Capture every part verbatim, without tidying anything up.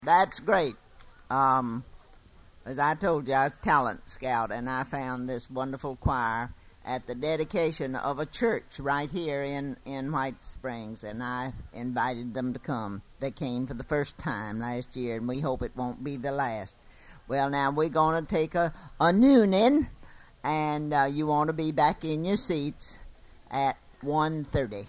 That's great. Um, as I told you, I was a talent scout, and I found this wonderful choir at the dedication of a church right here in, in White Springs, and I invited them to come. They came for the first time last year, and we hope it won't be the last. Well, now we're going to take a, a nooning, and uh, you want to be back in your seats at one thirty.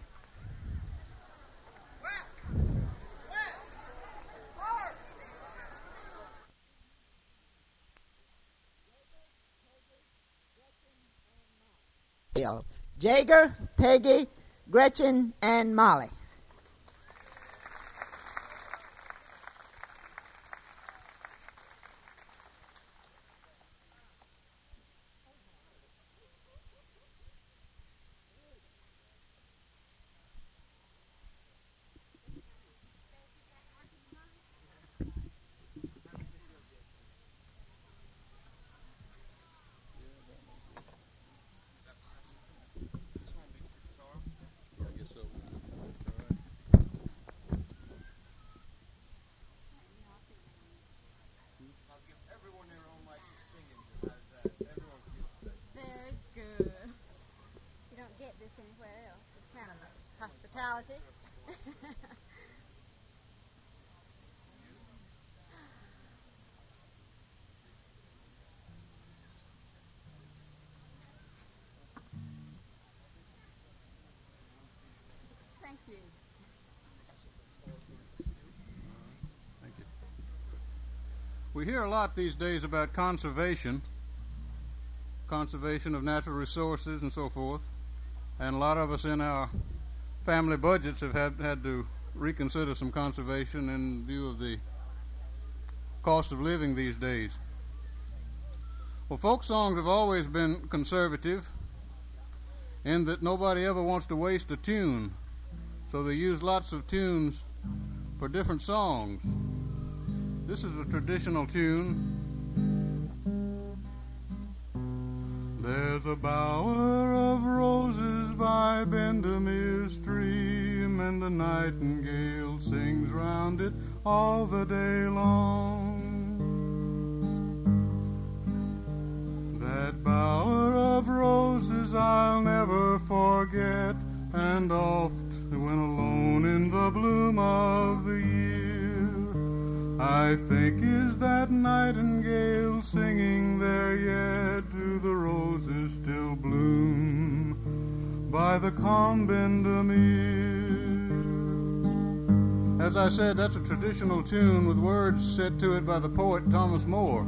Jager, Peggy, Gretchen, and Molly. Hospitality. Thank you. Thank you. We hear a lot these days about conservation, conservation of natural resources and so forth, and a lot of us in our family budgets have had, had to reconsider some conservation in view of the cost of living these days. Well, folk songs have always been conservative in that nobody ever wants to waste a tune, so they use lots of tunes for different songs. This is a traditional tune. There's a bower of roses by Bendemeer stream, and the nightingale sings round it all the day long. That bower of roses I'll never forget, and oft when alone in the bloom of the year, I think, is that nightingale singing there yet? Do the roses still bloom by the calm Bendemeer? As I said, that's a traditional tune with words set to it by the poet Thomas Moore.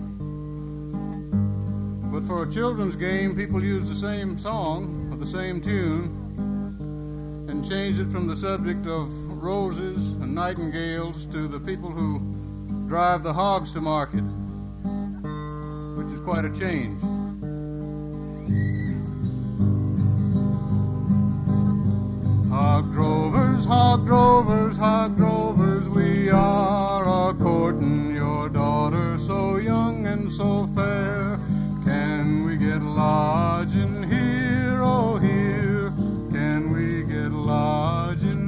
But for a children's game, people use the same song or the same tune and change it from the subject of roses and nightingales to the people who drive the hogs to market, which is quite a change. Hog drovers, hog drovers, hog drovers, we are a-courting your daughter, so young and so fair. Can we get lodging here, oh here? Can we get lodging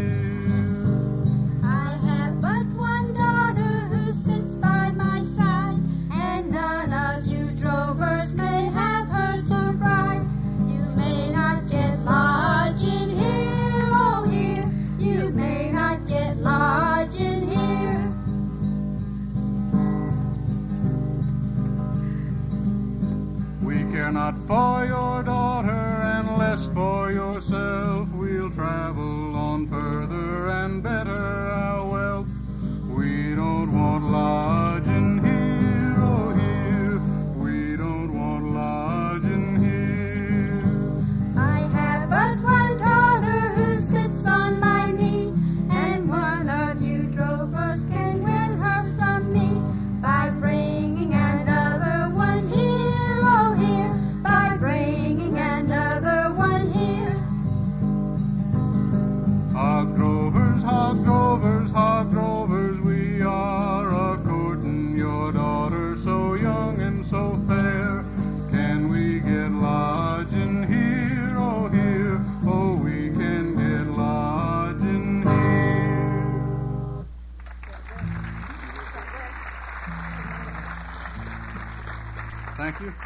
here? I have but one daughter who sits by my side, and none of you drovers may have her to bride. You may not get lodging here, oh here. You may not get lodging here. We care not for your daughter and less for yourself. We'll travel on further and better our wealth. We don't want lodging here, oh here. We don't want lodging here. I have but one daughter who sits on my knee, and one of you drovers can win her from me by bringing another one here, oh here, by bringing another one here. Thank you.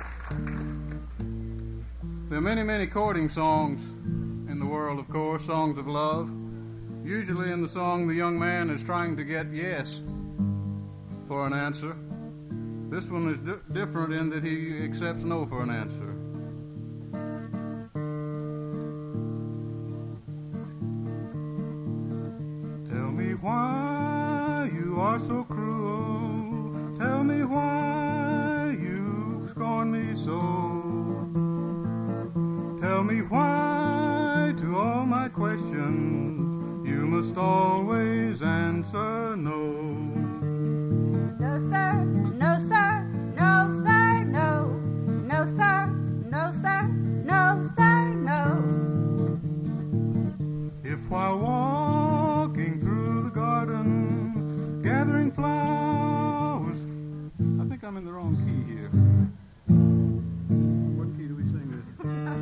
There are many, many courting songs in the world, of course, songs of love. Usually in the song, the young man is trying to get yes for an answer. This one is di- different in that he accepts no for an answer. Tell me why you are so cruel. Tell me why you scorn me so. Tell me why to all my questions you must always answer no. No, sir, no, sir, no, sir, no. No, sir, no, sir, no, sir, no. If while walking through the garden, gathering flowers, I think I'm in the wrong key here. What key do we sing this?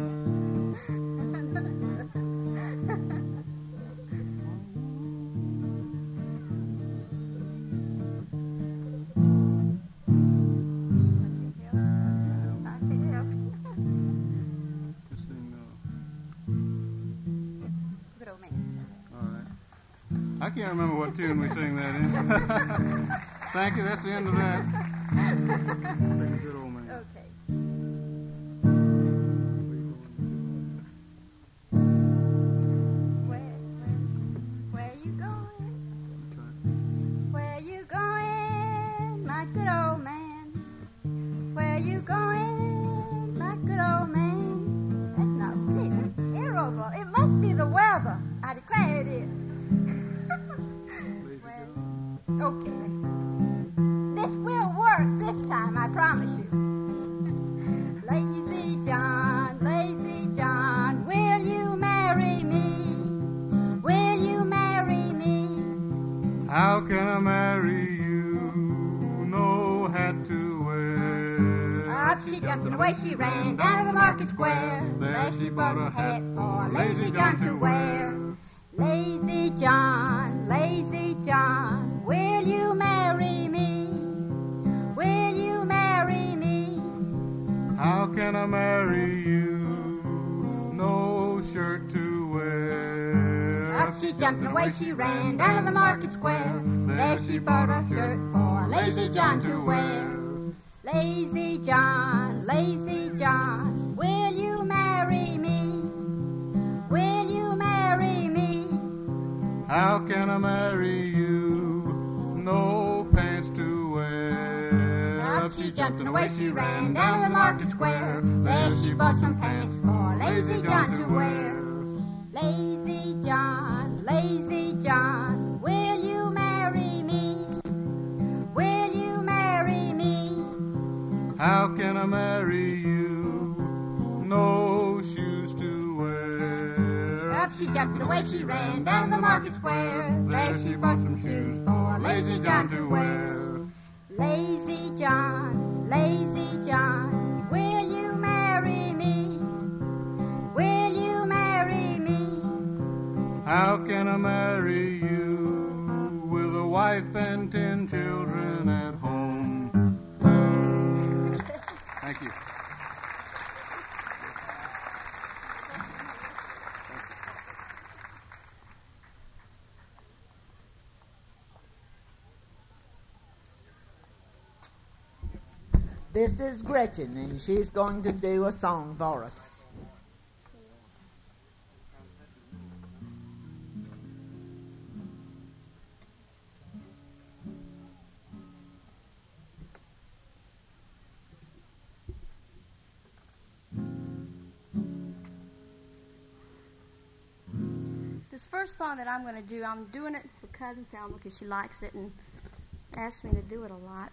Just sing, uh, Good old man. all right. I can't remember what tune we sing that in. Thank you, that's the end of that. Sing Good Old Man. Okay. Where, where, where you going? Where you going, my good old man? Where you going, my good old man? That's not really, that's terrible. It must be the weather. I declare it is. Where you- okay. This will work this time, I promise you. Lazy John, lazy John, will you marry me? Will you marry me? How can I marry you? No hat to wear. Up she jumped and away she ran down to the market square. There she bought a hat for Lazy John to wear. Lazy John, lazy John, will you marry me? Will you marry me? How can I marry you? No shirt to wear. Up she jumped and away she ran down to the market square. There she bought a shirt for Lazy John to wear. Lazy John, lazy John, will you marry me? Will you marry me? How can I marry you? No pants to wear. Up she jumped and away she ran down to the market square. There she bought some pants for Lazy John to wear. Lazy John, lazy John, will you marry me? Will you marry me? How can I marry you? No shoes to wear. Up she jumped and away she ran down to the market square. There she bought some shoes for Lazy John to wear. Lazy John, lazy John, will you marry me? Will you marry me? How can I marry you with a wife and ten children at home? Thank you. This is Gretchen, and she's going to do a song for us. This first song that I'm going to do, I'm doing it for Cousin Thelma because she likes it and asked me to do it a lot.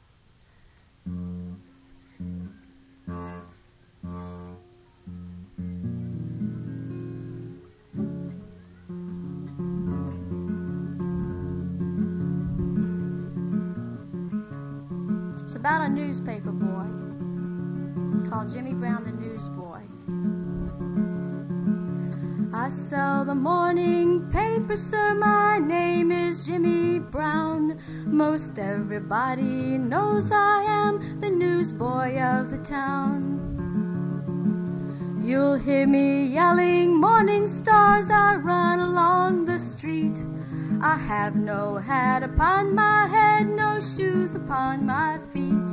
It's about a newspaper boy called Jimmy Brown the Newsboy. I I sell the morning paper, sir, my name is Jimmy Brown. Most everybody knows I am the newsboy of the town. You'll hear me yelling morning stars, I run along the street. I have no hat upon my head, no shoes upon my feet.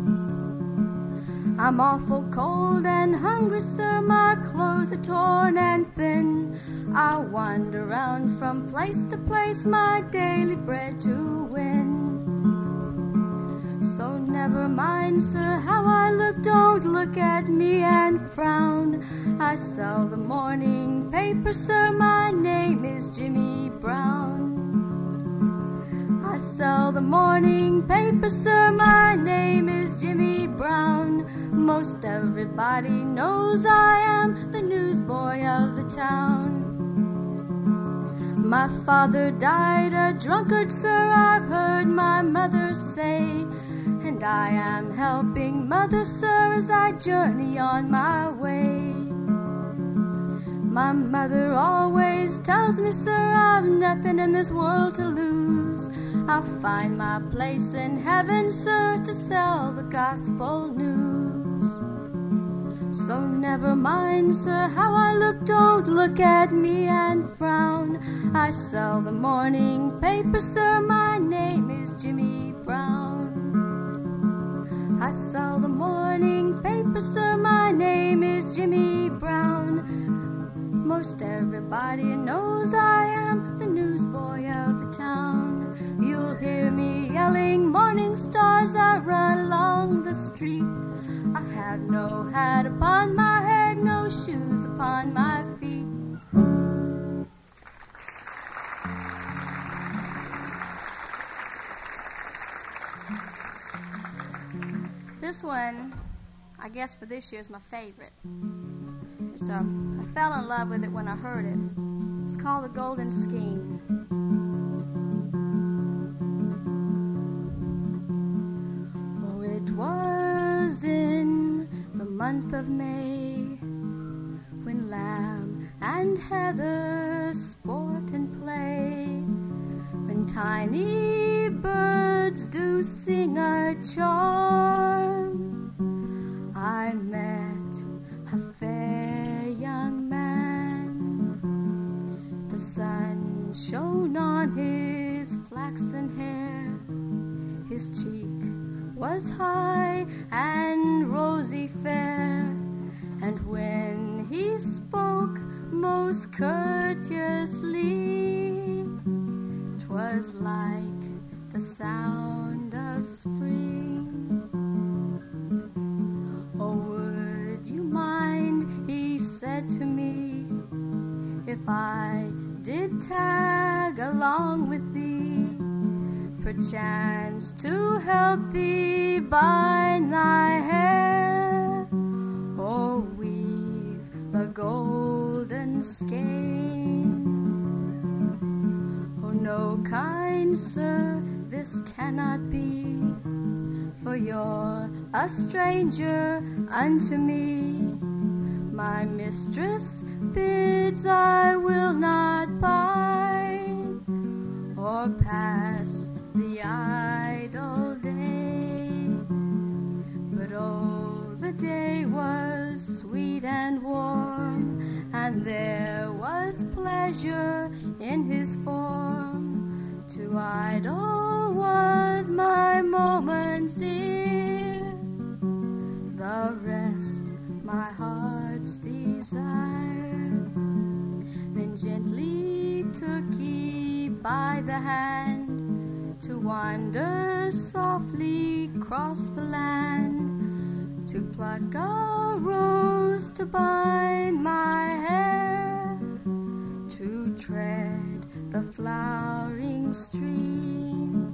I'm awful cold and hungry, sir, my clothes are torn and thin. I wander around from place to place, my daily bread to win. So never mind, sir, how I look, don't look at me and frown. I sell the morning paper, sir, my name is Jimmy Brown. I sell the morning paper, sir, my name is Jimmy Brown. Most everybody knows I am the newsboy of the town. My father died a drunkard, sir, I've heard my mother say, and I am helping mother, sir, as I journey on my way. My mother always tells me, sir, I've nothing in this world to lose. I'll find my place in heaven, sir, to sell the gospel news. So never mind, sir, how I look, don't look at me and frown. I sell the morning paper, sir, my name is Jimmy Brown. I sell the morning paper, sir, my name is Jimmy Brown. Most everybody knows I am the newsboy of the town. You'll hear me yelling morning stars, I run along the street. I have no hat upon my head, no shoes upon my feet. This one, I guess for this year, is my favorite. So I fell in love with it when I heard it. It's called The Golden Scheme. Oh, it was in the month of May, when lamb and heather sport and play, when tiny birds do sing a charm. I met a fair young man. The sun shone on his flaxen hair. His cheek was high and rosy fair, and when he spoke most courteously, 'twas like the sound of spring. Oh, would you mind, he said to me, if I did tag along with thee, perchance to help thee bind thy hair, or weave the golden skein. Oh, no, kind sir, this cannot be, for you're a stranger unto me. My mistress bids I will not bide, or pass the idle day. But oh, the day was sweet and warm, and there was pleasure in his form. To idle was my moment's ear, the rest my heart's desire. Then gently took he by the hand, to wander softly across the land, to pluck a rose to bind my hair, to tread the flowering stream.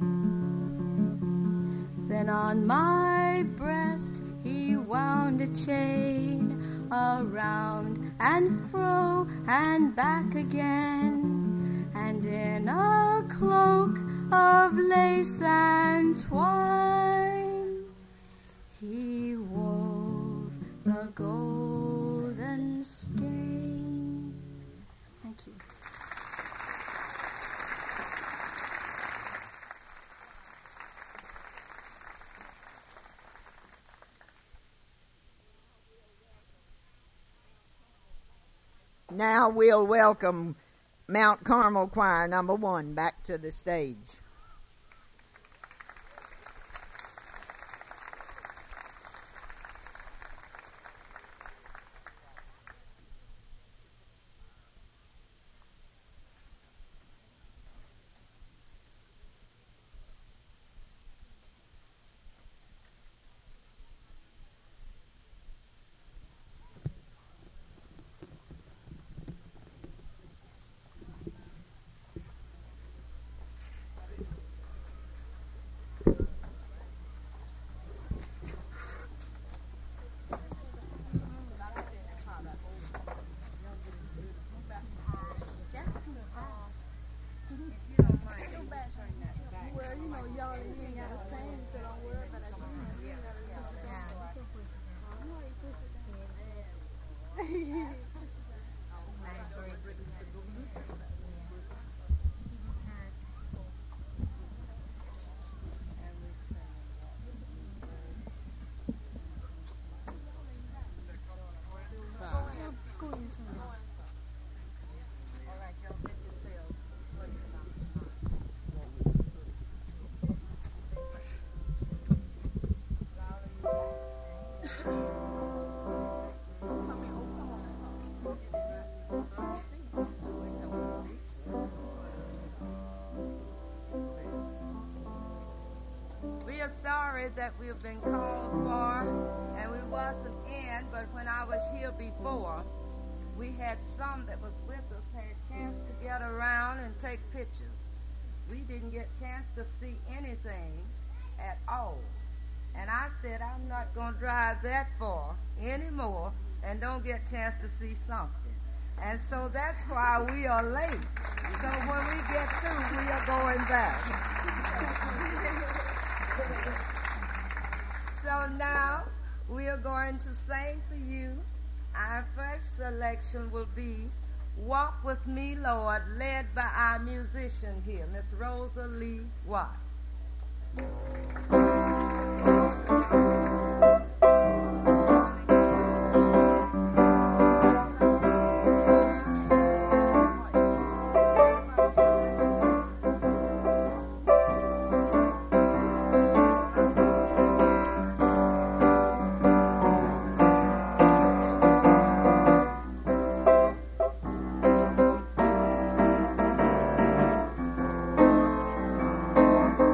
Then on my breast he wound a chain, around and fro and back again, and in a cloak of lace and twine he wove the golden skein. Now we'll welcome Mount Carmel Choir number one back to the stage. Sorry that we've been called for and we wasn't in, but when I was here before, we had some that was with us had a chance to get around and take pictures. We didn't get a chance to see anything at all. And I said, I'm not going to drive that far anymore and don't get a chance to see something. And so that's why we are late. So when we get through, we are going back. So now we are going to sing for you. Our first selection will be Walk With Me, Lord, led by our musician here, Miss Rosa Lee Watts. Walk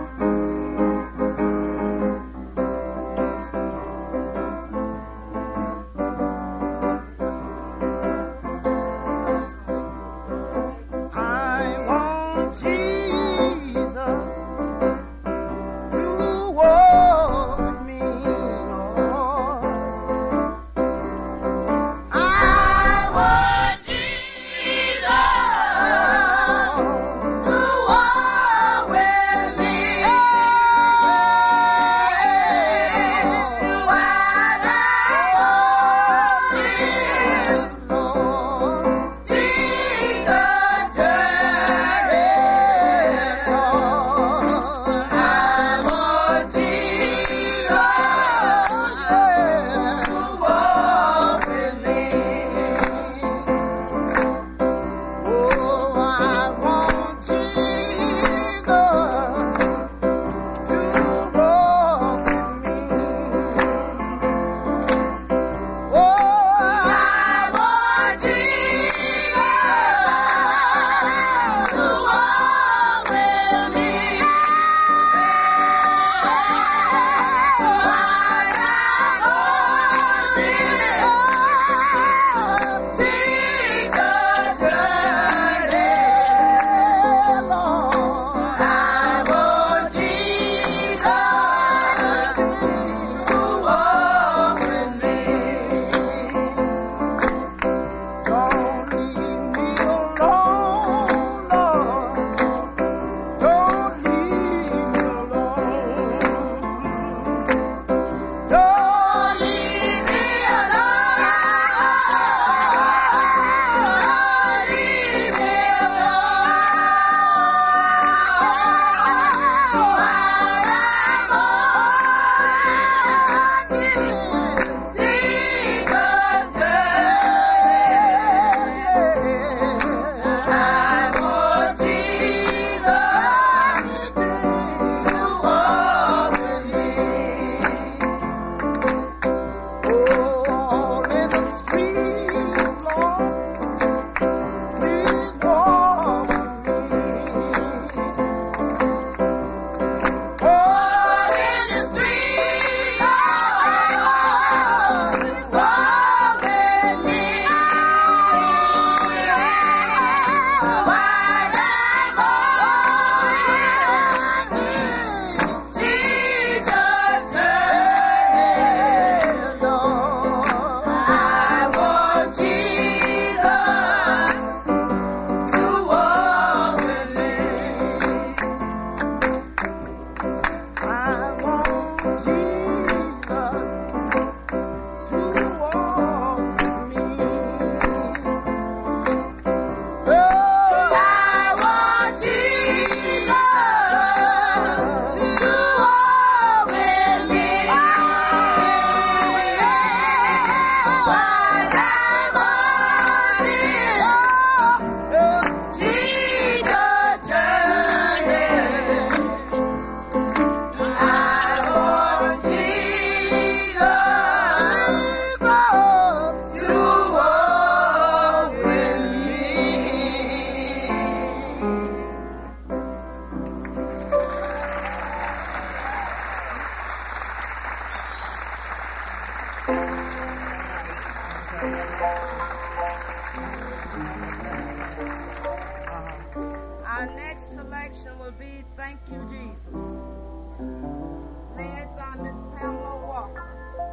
will be Thank You, Jesus, led by Miss Pamela Walker.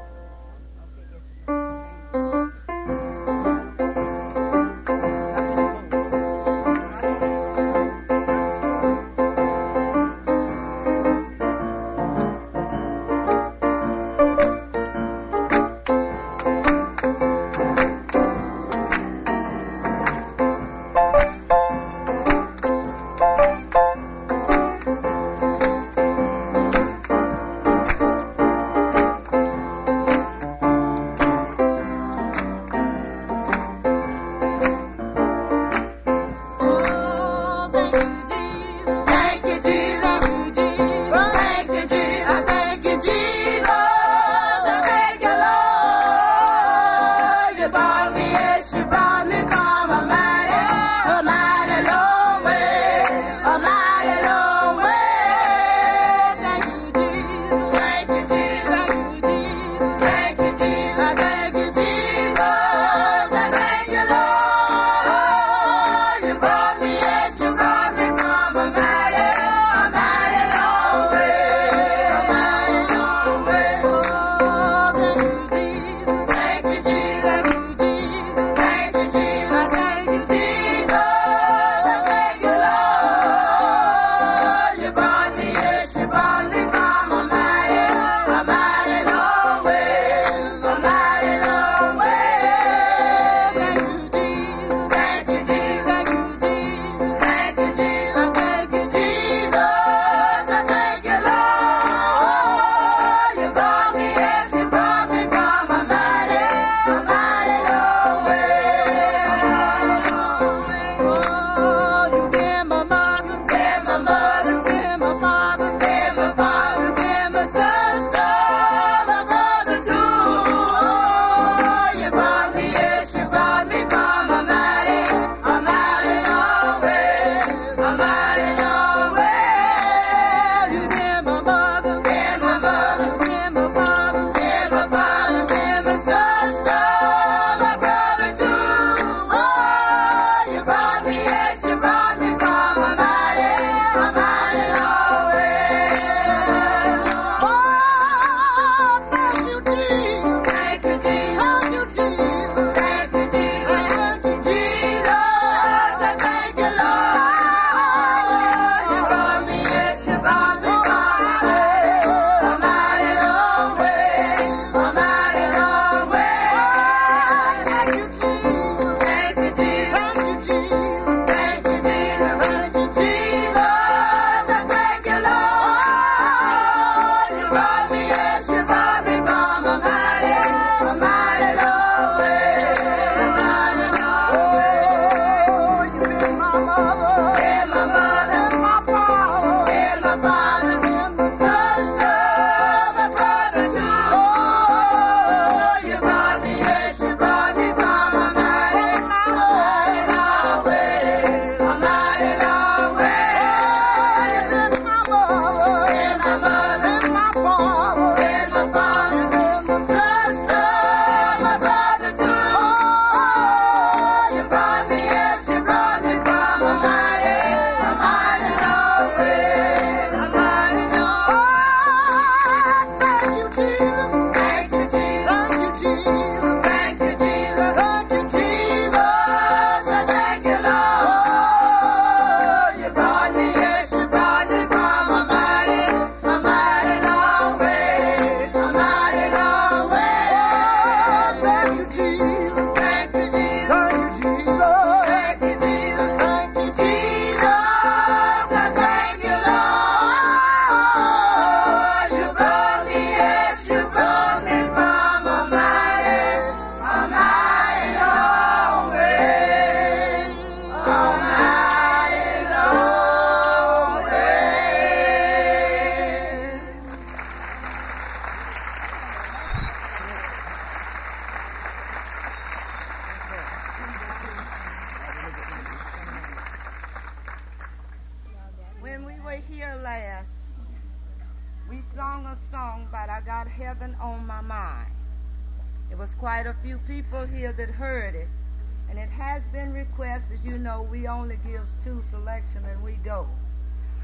Quite a few people here that heard it, and it has been requested. You know, we only give two selection and we go,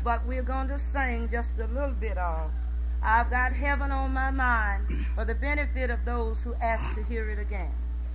but we're going to sing just a little bit of I've Got Heaven on My Mind for the benefit of those who ask to hear it again.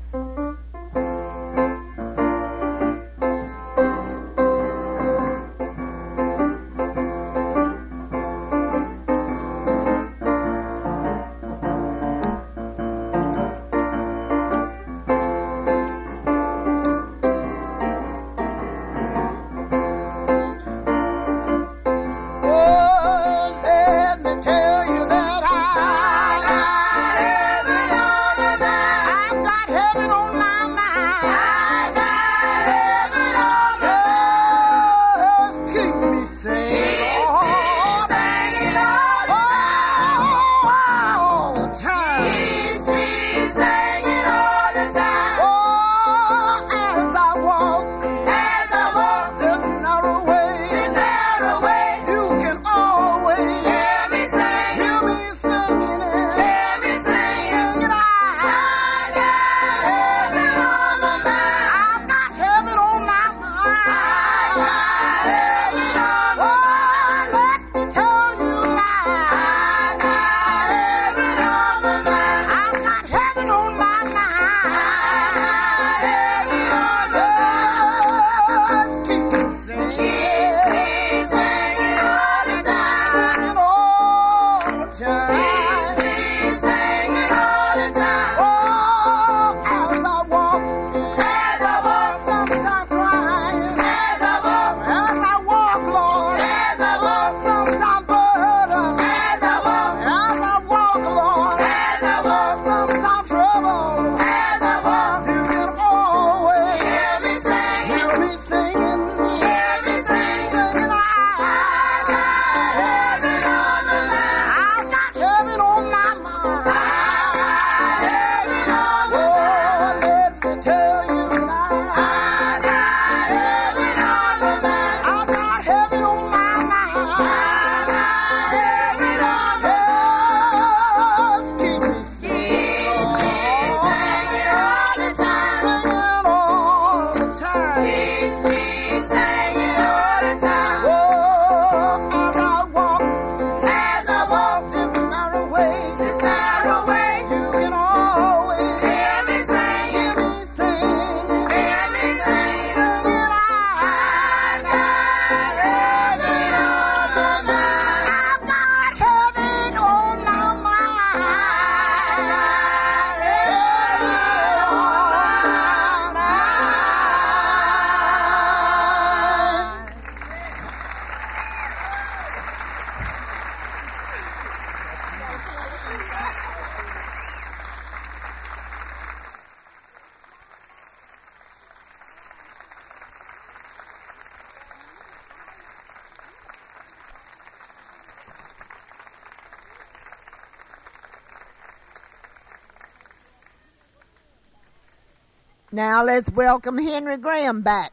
Now let's welcome Henry Graham back.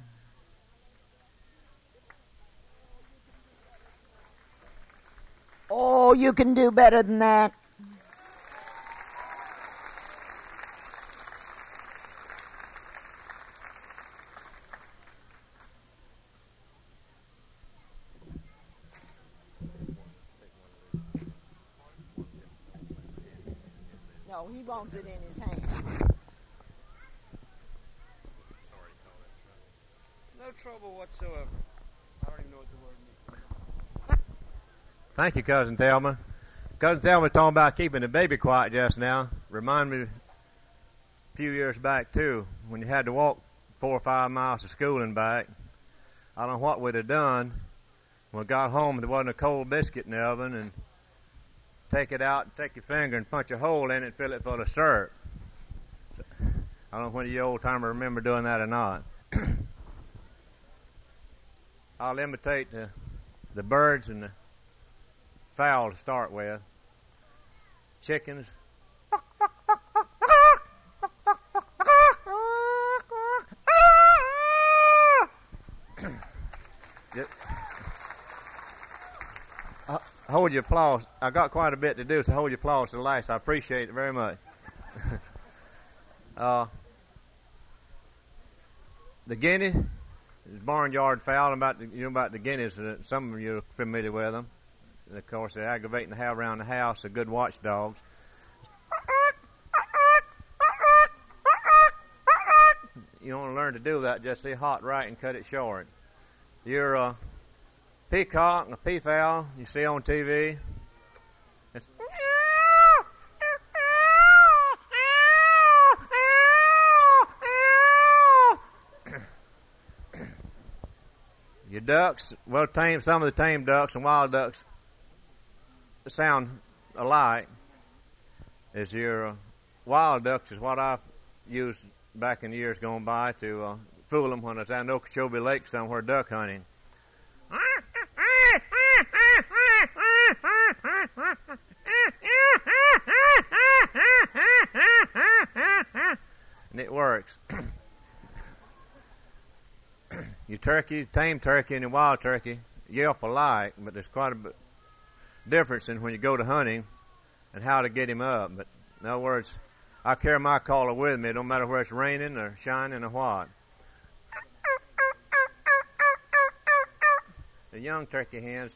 Oh, you can do better than that. No, he wants it in his hand. No trouble whatsoever. I don't even know what the word means. Thank you, Cousin Thelma. Cousin Thelma was talking about keeping the baby quiet just now. Remind me a few years back, too, when you had to walk four or five miles to school and back. I don't know what we'd have done. When we got home, there wasn't a cold biscuit in the oven, and take it out, take your finger and punch a hole in it and fill it full of syrup. So, I don't know when you old-timer remember doing that or not. I'll imitate the, the birds and the fowl to start with. Chickens. uh, hold your applause. I got quite a bit to do, so hold your applause to the last. I appreciate it very much. uh, the guinea barnyard fowl, about the, you know about the guineas. Uh, some of you are familiar with them. And of course, they're aggravating to have around the house. They're good watchdogs. You want to learn to do that, just say hot right and cut it short. Your uh, peacock and a peafowl you see on T V. It's your ducks, well, tame, some of the tame ducks and wild ducks sound alike. Is your uh, wild ducks is what I used back in the years gone by to uh, fool them when I was out in Okeechobee Lake somewhere duck hunting. And it works. Your turkey, tame turkey and your wild turkey yelp alike, but there's quite a bit difference in when you go to hunting and how to get him up. But in other words, I carry my caller with me. It don't matter where it's raining or shining or what. The young turkey hens.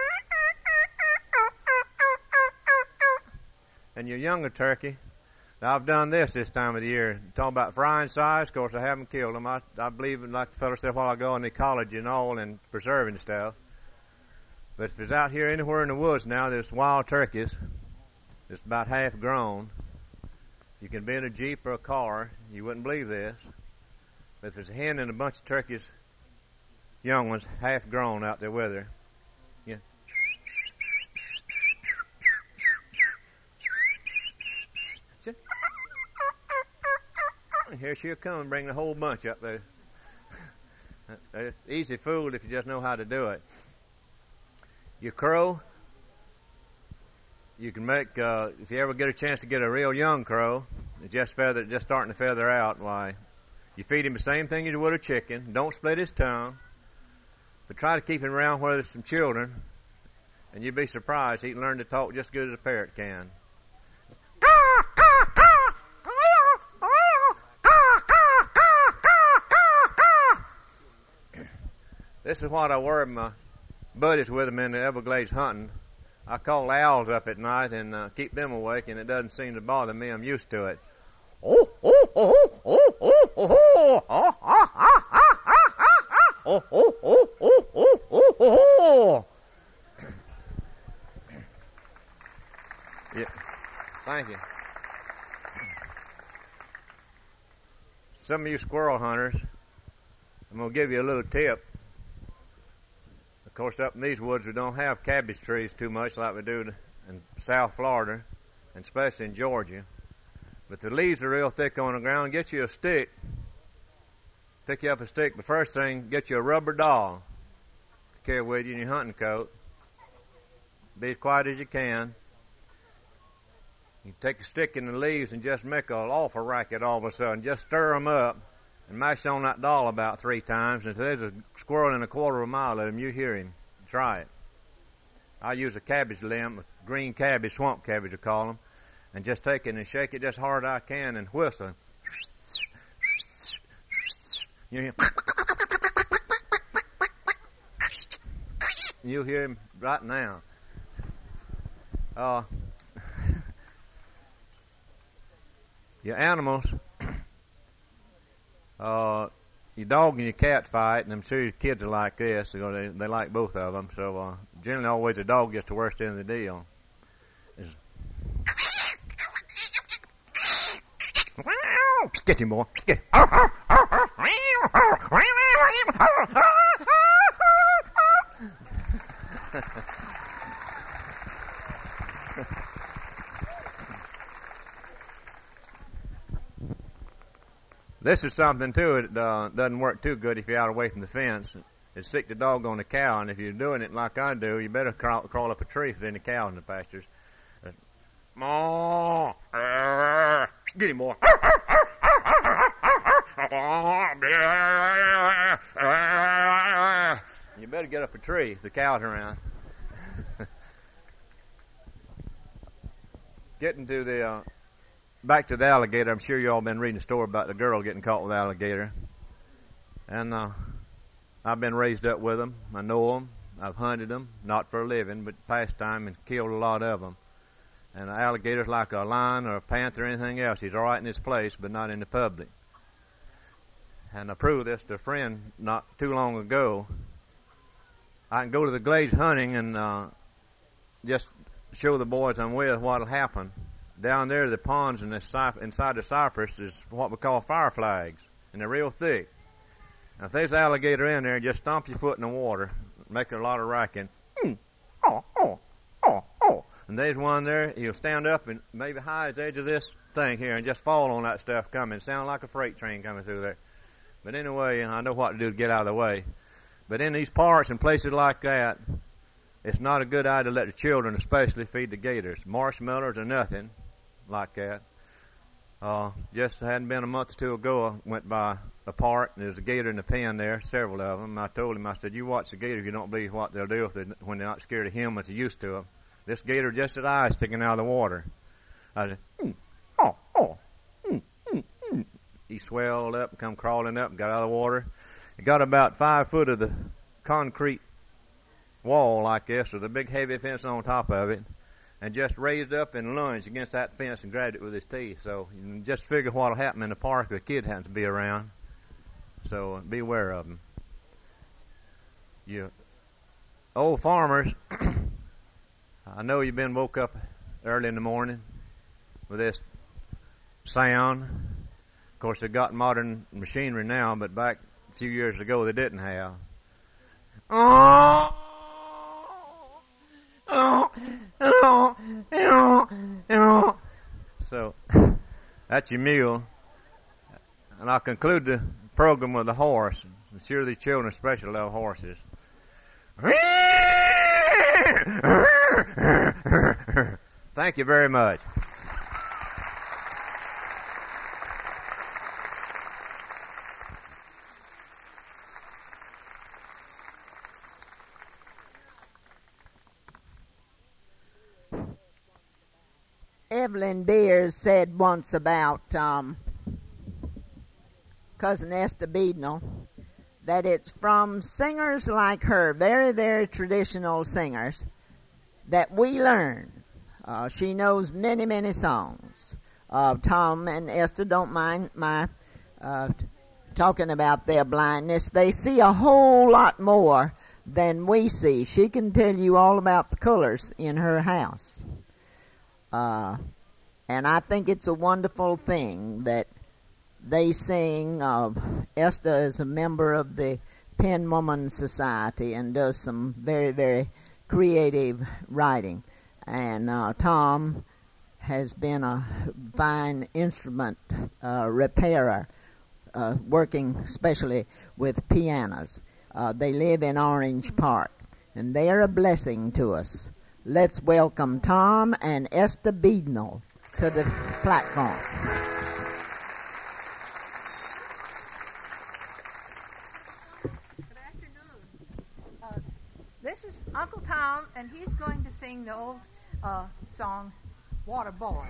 And your younger turkey. Now, I've done this this time of the year. Talking about frying size, of course, I haven't killed them. I, I believe, like the fellow said a while ago, in ecology and all and preserving stuff. But if it's out here anywhere in the woods now, there's wild turkeys. It's about half grown. You can be in a Jeep or a car. You wouldn't believe this. But if there's a hen and a bunch of turkeys, young ones, half grown out there with her. Yeah. Here she'll come and bring the whole bunch up there. It's easy fooled if you just know how to do it. Your crow, you can make, uh, if you ever get a chance to get a real young crow, just feather, just starting to feather out, why, you feed him the same thing you would a chicken. Don't split his tongue, but try to keep him around where there's some children, and you'd be surprised he can learn to talk just as good as a parrot can. This is what I worry my buddies with them in the Everglades hunting. I call owls up at night and uh, keep them awake, and it doesn't seem to bother me. I'm used to it. Oh, oh, oh, oh, oh, oh, oh, oh, ah, ah, ah, ah, ah, oh, oh, oh, oh, oh, oh, oh. Yeah. Thank you. Some of you squirrel hunters, I'm going to give you a little tip. Of course, up in these woods, we don't have cabbage trees too much like we do in South Florida, and especially in Georgia. But the leaves are real thick on the ground. Get you a stick. Pick you up a stick. But first thing, get you a rubber doll to carry with you in your hunting coat. Be as quiet as you can. You take a stick in the leaves and just make an awful racket all of a sudden. Just stir them up and mash on that doll about three times. And if there's a squirrel in a quarter of a mile of him, you hear him. Try it. I use a cabbage limb, a green cabbage, swamp cabbage, I call them, and just take it and shake it just hard as I can and whistle. You hear, you'll hear him right now. Uh, your animals, uh, your dog and your cat fight, and I'm sure your kids are like this. You know, they, they like both of them. So uh, generally, always the dog gets the worst end of the deal. It's, get him, boy. Get him. This is something, too, it uh, doesn't work too good if you're out away from the fence. It's sick the dog on the cow, and if you're doing it like I do, you better crawl, crawl up a tree if there's any cows in the pastures. Uh, get him, boy. You better get up a tree if the cow's around. Getting to the... Uh, Back to the alligator, I'm sure you all been reading the story about the girl getting caught with the alligator. And uh, I've been raised up with them. I know them. I've hunted them, not for a living, but pastime, and killed a lot of them. And an alligator's like a lion or a panther or anything else. He's all right in his place, but not in the public. And I proved this to a friend not too long ago. I can go to the glades hunting and uh, just show the boys I'm with what'll happen. Down there, the ponds in the cy- inside the cypress is what we call fire flags, and they're real thick. Now, if there's an alligator in there, just stomp your foot in the water, make a lot of racking. Mm, oh, oh, oh, oh. And there's one there, he'll stand up and maybe hide the edge of this thing here and just fall on that stuff coming. Sound like a freight train coming through there. But anyway, I know what to do to get out of the way. But in these parks and places like that, it's not a good idea to let the children especially feed the gators. Marshmallows or nothing like that. Uh, just hadn't been a month or two ago, I went by a park, and there was a gator in the pen there, several of them. I told him, I said, you watch the gators, you don't believe what they'll do if they, when they're not scared of humans, they're used to them. This gator just had eyes sticking out of the water. I said, mm, oh, oh, mm, mm, mm. He swelled up and come crawling up and got out of the water. He got about five foot of the concrete wall like this with a big heavy fence on top of it, and just raised up and lunged against that fence and grabbed it with his teeth. So you can just figure what will happen in the park if a kid happens to be around. So uh, beware of them. You old farmers, I know you've been woke up early in the morning with this sound. Of course, they've got modern machinery now, but back a few years ago they didn't have. Oh, oh, oh, oh, oh. So that's your mule. And I'll conclude the program with a horse. I'm sure these children especially love horses. Thank you very much. Evelyn Beers said once about um, Cousin Esther Beadnell that it's from singers like her, very, very traditional singers, that we learn. Uh, she knows many, many songs. Uh, Tom and Esther don't mind my uh, t- talking about their blindness. They see a whole lot more than we see. She can tell you all about the colors in her house. Uh, and I think it's a wonderful thing that they sing. Uh, Esther is a member of the Penn Woman Society and does some very, very creative writing. And uh, Tom has been a fine instrument uh, repairer, uh, working especially with pianos. Uh, they live in Orange Park, and they are a blessing to us. Let's welcome Tom and Esther Beadnell to the platform. Good afternoon. Uh, this is Uncle Tom, and he's going to sing the old uh, song, Water Boy.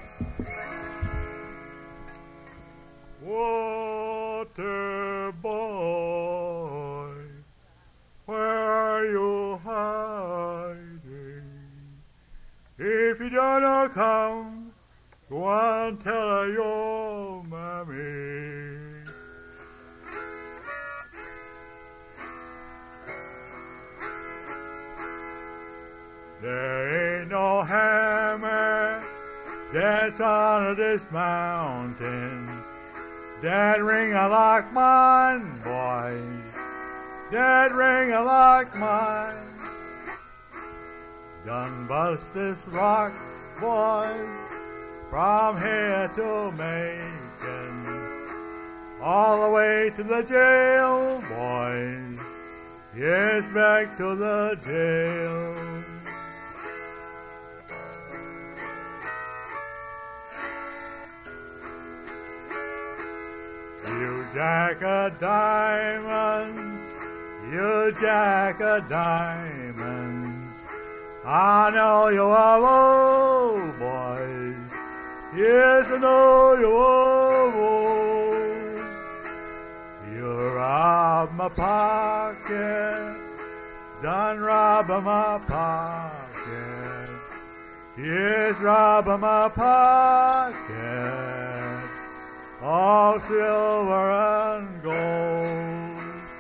Water boy, where are you hiding? If you don't know, come, go on and tell her your mommy. There ain't no hammer that's on this mountain that ring a like mine, boys, that ring a like mine. Done bust this rock, boys, from here to Macon, all the way to the jail, boys, yes, back to the jail. You jack of diamonds, you jack of diamonds, I know you are old, boys, yes, I know you are old. You robbed my pocket pocket, done robbing my pocket. Yes, robbing my pocket, all silver and gold.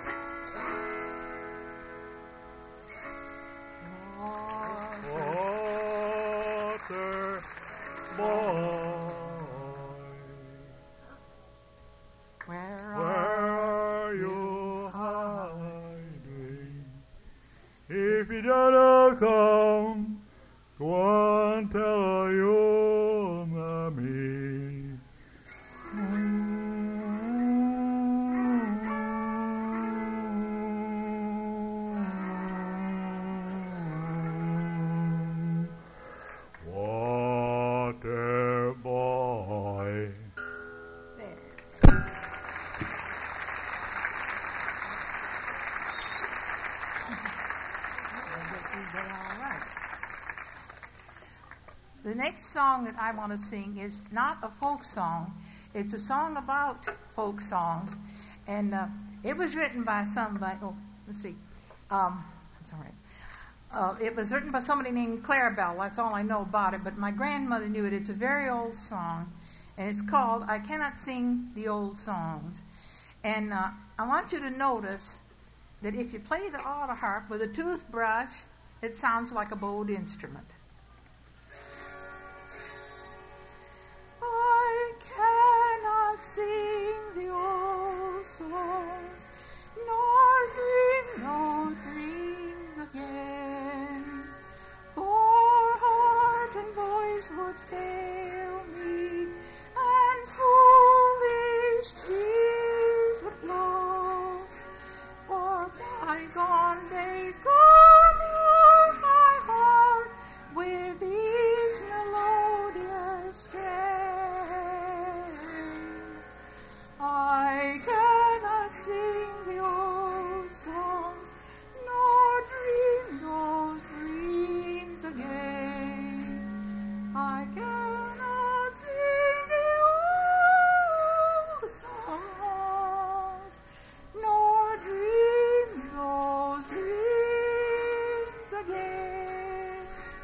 Water boy, Where where are you hiding? If you don't come, go on, tell your mommy. Water boy. The next song that I want to sing is not a folk song. It's a song about folk songs. And uh, it was written by somebody. Oh, let's see. Um, that's all right. Uh, it was written by somebody named Clarabelle. That's all I know about it. But my grandmother knew it. It's a very old song. And it's called I Cannot Sing the Old Songs. And uh, I want you to notice that if you play the auto harp with a toothbrush, it sounds like a bowed instrument. I cannot sing the old songs, nor dream those dreams again, for heart and voice would fail me, and foolish tears would flow, for bygone days gone o'er my heart with each melodious strain. I cannot sing the old songs, nor dream those dreams again. I cannot sing the old songs, nor dream those dreams again.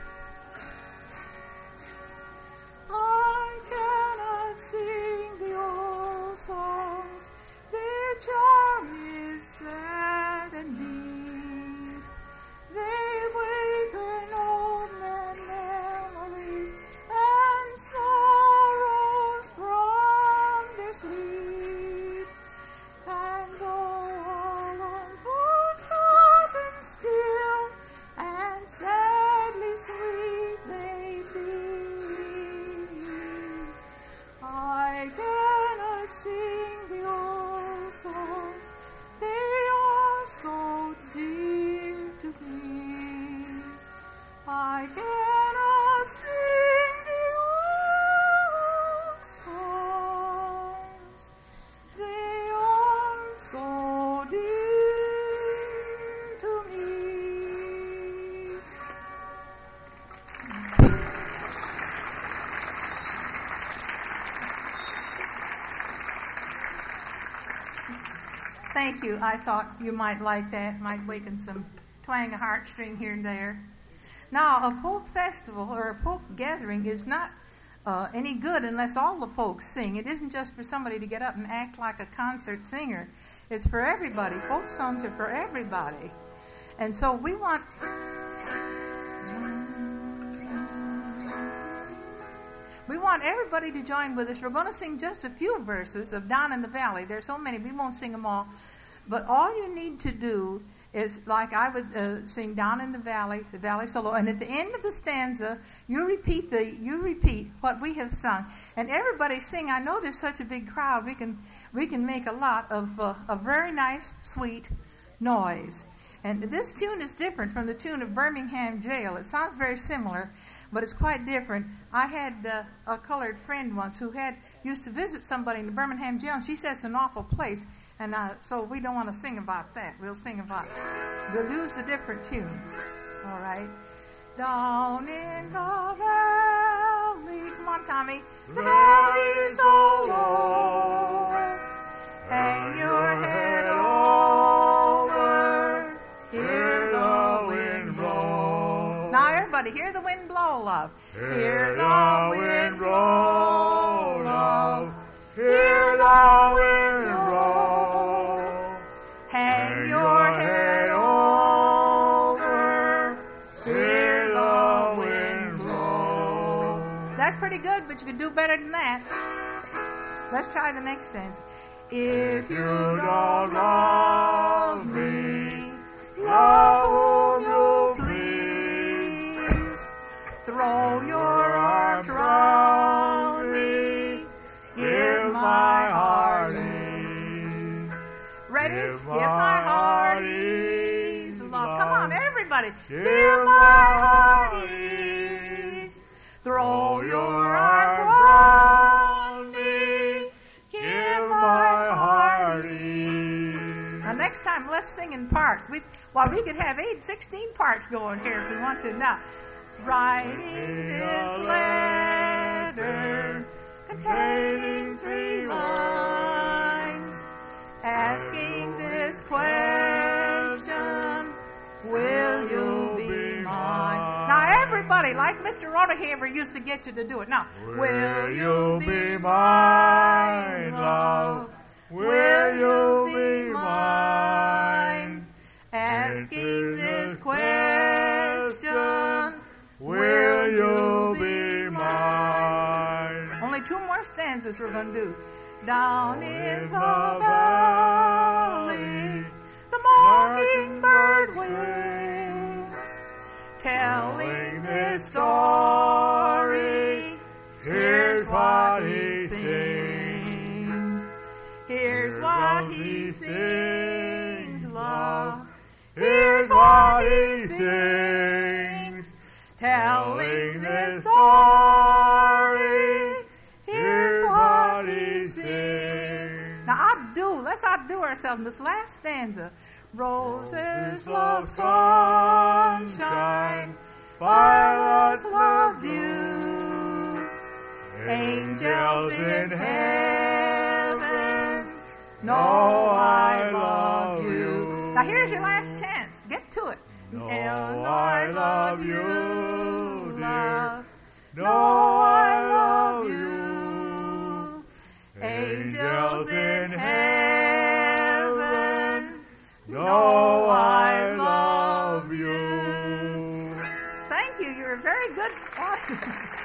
I cannot sing the old songs, their charm is sad and deep. They waken old man memories and sorrows from their sleep, and though all unforgotten still and sadly sweet they be, I cannot sing the old songs, they are so dear to me. I cannot sing the old songs, they are so dear to me. Thank you. I thought you might like that. Might waken some twang a heartstring here and there. Now, a folk festival or a folk gathering is not uh, any good unless all the folks sing. It isn't just for somebody to get up and act like a concert singer. It's for everybody. Folk songs are for everybody. And so we want... We want everybody to join with us. We're going to sing just a few verses of Down in the Valley. There's so many. We won't sing them all. But all you need to do is, like I would uh, sing Down in the Valley, the Valley Solo, and at the end of the stanza, you repeat the you repeat what we have sung. And everybody sing. I know there's such a big crowd. We can we can make a lot of uh, a very nice, sweet noise. And this tune is different from the tune of Birmingham Jail. It sounds very similar, but it's quite different. I had uh, a colored friend once who had used to visit somebody in the Birmingham Jail, and she said it's an awful place. And uh, so we don't want to sing about that. We'll sing about, we'll use a different tune. All right. Down in the valley, come on, Tommy. The valley's so low. Hang your head over Hear the wind blow, love. Hear the wind blow. Hang your head over. Hear the wind blow. That's pretty good, but you could do better than that. Let's try the next stanza. If you don't love me, love whom you please. Throw your arms round me. Give my heart ease. Ready? Give Give my my heart heart ease. ease, Love. Come on, love. everybody. Give Give my my heart heart ease. ease. Throw your arms arms round round me. Give Give my my heart heart ease. Now, next time, let's sing in parts. We, well, we could have eight, sixteen parts going here if we want to. Now, writing this letter containing three lines, asking this question, will you be mine? Now, everybody, like Mister Rodehaver used to get you to do it. Now, Will you be mine, love? Will you be mine? Asking this question, Will you be mine? only two more stanzas we're going to do. Down in In the the valley, the mockingbird wings, telling this story. Here's what he sings. Here's what he sings, love. Here's what he sings, Telling this story. Here's what he sings. Now, outdo, let's outdo ourselves in this last stanza. Roses love sunshine, violets love dew, angels in heaven know I love you. Now, here's your last chance. Get to it. No, And I love you, dear. No, I love you. Angels in heaven know I love you. Thank you. You're a very good audience.